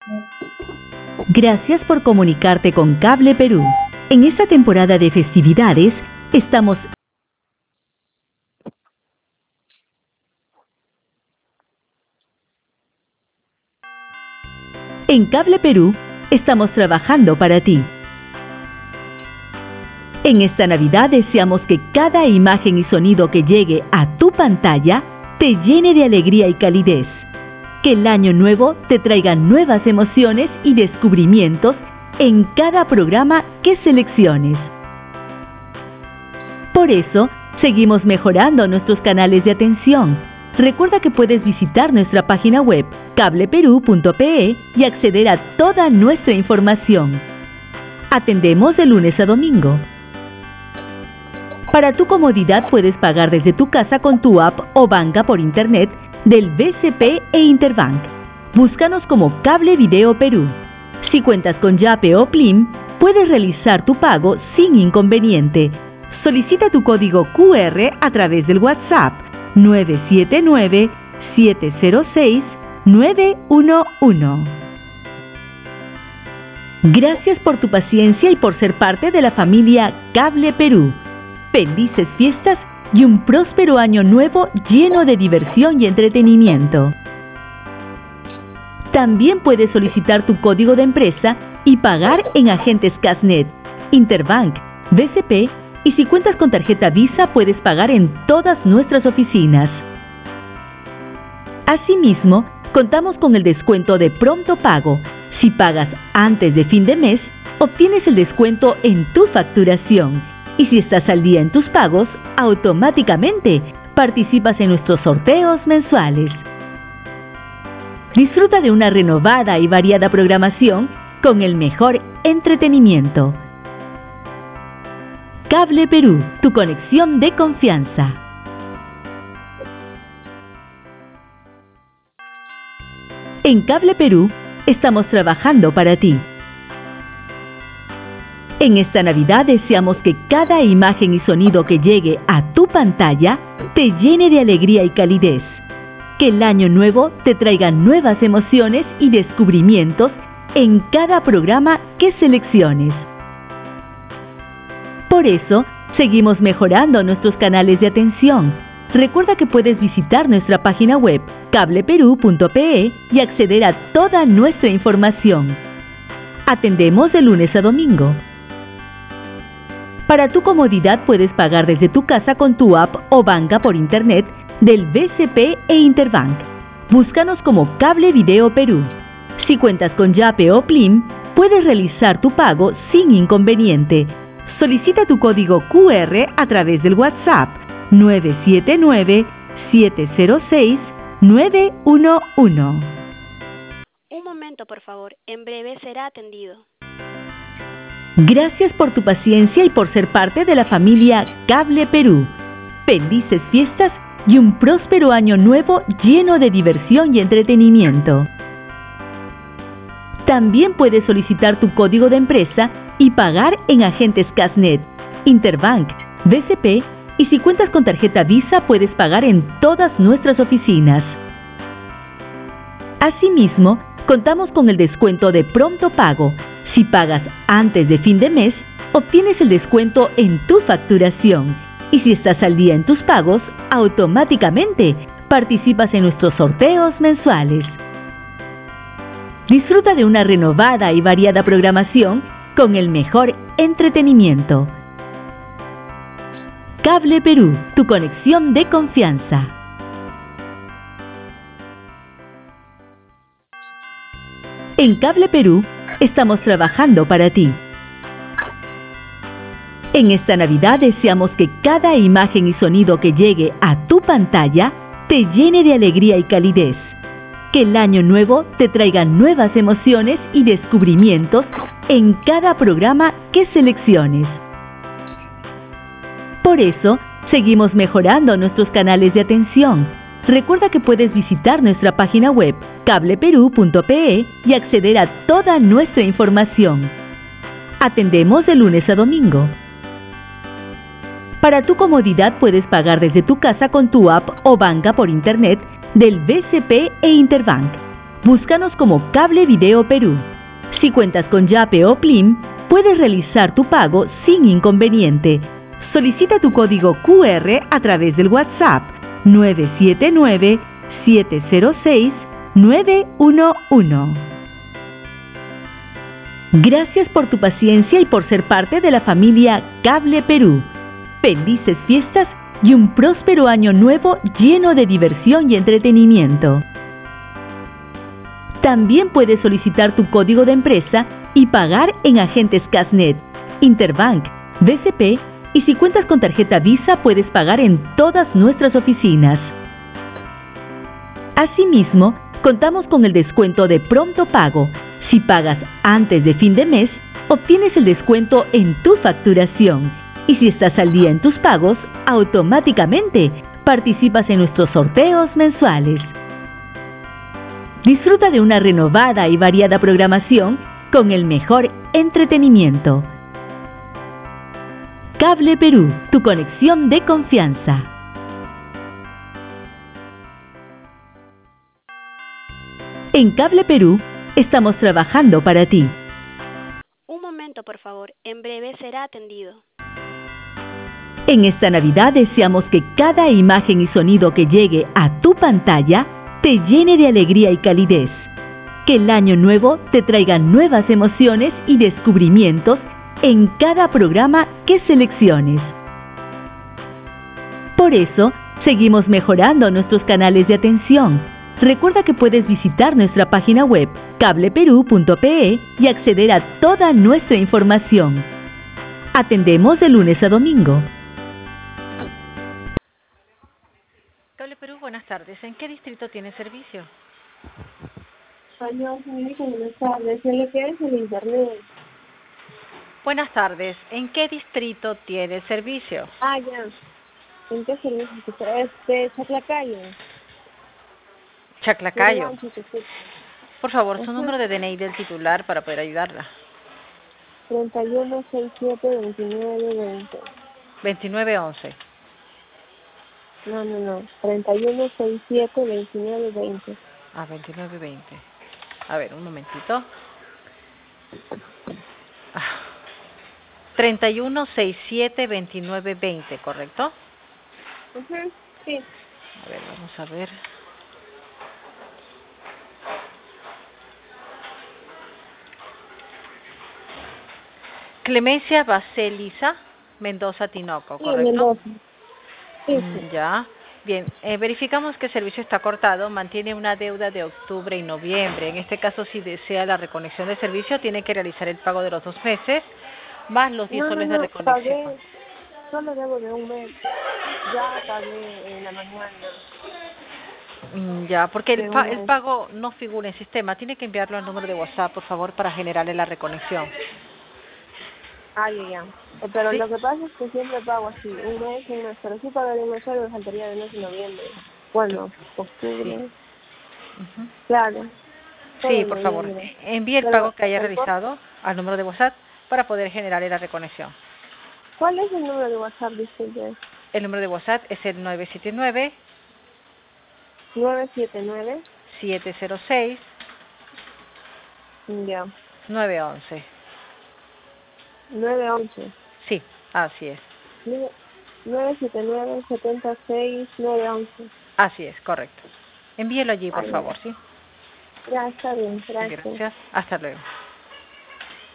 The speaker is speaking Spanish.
Gracias por comunicarte con Cable Perú. En esta temporada de festividades, estamos... En Cable Perú, estamos trabajando para ti. En esta Navidad deseamos que cada imagen y sonido que llegue a tu pantalla te llene de alegría y calidez. Que el año nuevo te traiga nuevas emociones y descubrimientos en cada programa que selecciones. Por eso, seguimos mejorando nuestros canales de atención. Recuerda que puedes visitar nuestra página web cableperú.pe y acceder a toda nuestra información. Atendemos de lunes a domingo. Para tu comodidad puedes pagar desde tu casa con tu app o banca por internet del BCP e Interbank. Búscanos como Cable Video Perú. Si cuentas con Yape o Plim, puedes realizar tu pago sin inconveniente. Solicita tu código QR a través del WhatsApp 979-706-911. Gracias por tu paciencia y por ser parte de la familia Cable Perú. Felices fiestas y un próspero año nuevo lleno de diversión y entretenimiento. También puedes solicitar tu código de empresa y pagar en agentes Casnet, Interbank, BCP y si cuentas con tarjeta Visa puedes pagar en todas nuestras oficinas. Asimismo, contamos con el descuento de pronto pago. Si pagas antes de fin de mes, obtienes el descuento en tu facturación. Y si estás al día en tus pagos, automáticamente participas en nuestros sorteos mensuales. Disfruta de una renovada y variada programación con el mejor entretenimiento. Cable Perú, tu conexión de confianza. En Cable Perú, estamos trabajando para ti. En esta Navidad deseamos que cada imagen y sonido que llegue a tu pantalla te llene de alegría y calidez. Que el año nuevo te traiga nuevas emociones y descubrimientos en cada programa que selecciones. Por eso, seguimos mejorando nuestros canales de atención. Recuerda que puedes visitar nuestra página web cableperú.pe y acceder a toda nuestra información. Atendemos de lunes a domingo. Para tu comodidad puedes pagar desde tu casa con tu app o banca por internet del BCP e Interbank. Búscanos como Cable Video Perú. Si cuentas con Yape o Plim, puedes realizar tu pago sin inconveniente. Solicita tu código QR a través del WhatsApp 979-706-911. Un momento, por favor. En breve será atendido. Gracias por tu paciencia y por ser parte de la familia Cable Perú. Felices fiestas y un próspero año nuevo lleno de diversión y entretenimiento. También puedes solicitar tu código de empresa y pagar en agentes Casnet, Interbank, BCP y si cuentas con tarjeta Visa puedes pagar en todas nuestras oficinas. Asimismo, contamos con el descuento de pronto pago. Si pagas antes de fin de mes, obtienes el descuento en tu facturación. Y si estás al día en tus pagos, automáticamente participas en nuestros sorteos mensuales. Disfruta de una renovada y variada programación con el mejor entretenimiento. Cable Perú, tu conexión de confianza. En Cable Perú, estamos trabajando para ti. En esta Navidad deseamos que cada imagen y sonido que llegue a tu pantalla te llene de alegría y calidez. Que el año nuevo te traiga nuevas emociones y descubrimientos en cada programa que selecciones. Por eso, seguimos mejorando nuestros canales de atención. Recuerda que puedes visitar nuestra página web cableperú.pe y acceder a toda nuestra información. Atendemos de lunes a domingo. Para tu comodidad puedes pagar desde tu casa con tu app o banca por internet del BCP e Interbank. Búscanos como Cable Video Perú. Si cuentas con Yape o Plim, puedes realizar tu pago sin inconveniente. Solicita tu código QR a través del WhatsApp 979-706-911. Gracias por tu paciencia y por ser parte de la familia Cable Perú. Felices fiestas y un próspero año nuevo lleno de diversión y entretenimiento. También puedes solicitar tu código de empresa y pagar en agentes Casnet, Interbank, BCP, y si cuentas con tarjeta Visa puedes pagar en todas nuestras oficinas. Asimismo, contamos con el descuento de pronto pago. Si pagas antes de fin de mes, obtienes el descuento en tu facturación. Y si estás al día en tus pagos, automáticamente participas en nuestros sorteos mensuales. Disfruta de una renovada y variada programación con el mejor entretenimiento. Cable Perú, tu conexión de confianza. En Cable Perú, estamos trabajando para ti. Un momento, por favor. En breve será atendido. En esta Navidad deseamos que cada imagen y sonido que llegue a tu pantalla te llene de alegría y calidez. Que el año nuevo te traiga nuevas emociones y descubrimientos en cada programa que selecciones. Por eso, seguimos mejorando nuestros canales de atención. Recuerda que puedes visitar nuestra página web cableperú.pe y acceder a toda nuestra información. Atendemos de lunes a domingo. Cable Perú, buenas tardes. ¿En qué distrito tiene servicio? Hola, señorita, buenas tardes. ¿En lo que es el internet? Buenas tardes. ¿En qué distrito tiene servicio? Ah, ya. ¿En qué servicio? Chaclacayo. Chaclacayo. Sí. Por favor, su número de DNI del titular para poder ayudarla. 3167-2920. 2911. No. 3167-2920. Ah, 2920. A ver, un momentito. 3167-2920, ¿correcto? Sí. A ver, vamos a ver. Clemencia Baselisa Mendoza Tinoco, Sí, ¿correcto? Mendoza. Sí. Ya. Bien, verificamos que el servicio está cortado, mantiene una deuda de octubre y noviembre. En este caso, si desea la reconexión de servicio, tiene que realizar el pago de los 2 meses, más los 10 soles de reconexión. Pagué, solo debo de un mes. Ya pagué en la mañana. Ya, porque el pago no figura en sistema. Tiene que enviarlo al número de WhatsApp, por favor, para generarle la reconexión. Ah, ya. Pero ¿Sí? lo que pasa es que siempre pago así, un mes, pero sí pagaré un mes solo, me faltaría de mes de noviembre. ¿Cuándo? ¿Octubre? Claro. Sí, por favor. Envíe el pago que haya realizado al número de WhatsApp para poder generarle la reconexión. ¿Cuál es el número de WhatsApp, disculpe? El número de WhatsApp es el 979 979. 706 Ya. 911. 911. Sí, así es. 979-76-911. Así es, correcto. Envíelo allí, por favor, ¿sí? Ya, está bien, gracias. Gracias. Hasta luego.